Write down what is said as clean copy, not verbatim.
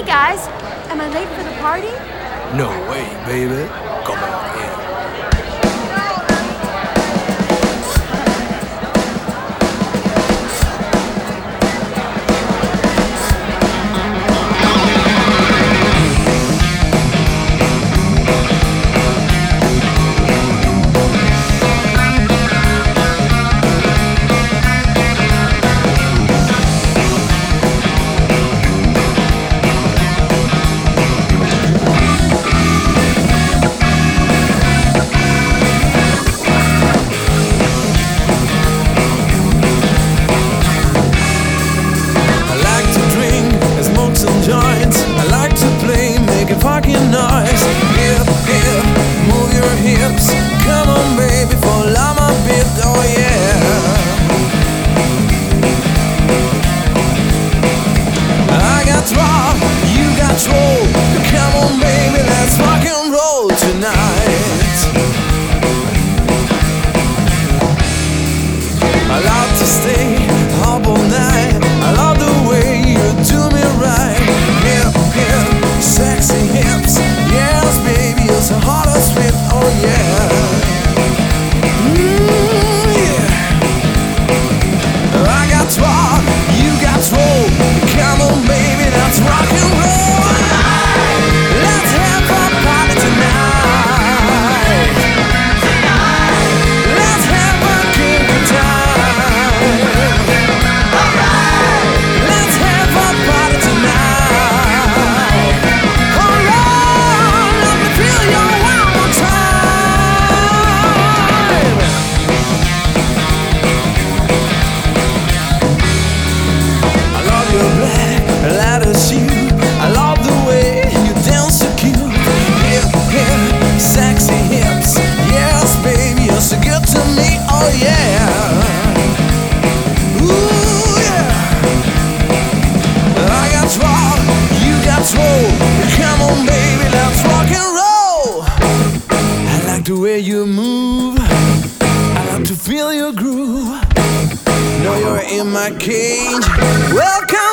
guys, am I late for the party? No way, baby. Come on in. Fucking noise, hip, hip, move your hips. Come on, baby, follow my beat, oh yeah. I got rock, you got roll. Come on, baby, let's rock and roll tonight. I love to stay up all night. I love the way you do me right. Hip, hip, sexy hips, yes baby, you're so hot and sweet, oh yeah. Yeah. I got rock, you got roll. Come on baby, let's rock and roll. Let's have a party tonight. Let's have a good time. Let's have a party tonight. I love the way you dance so cute. Hip, hip, sexy hips. Yes, baby, you're so good to me. Oh yeah. Ooh yeah. I got rock, you got roll. Come on, baby, let's rock and roll. I like the way you move. I like to feel your groove. Know you're in my cage. Welcome.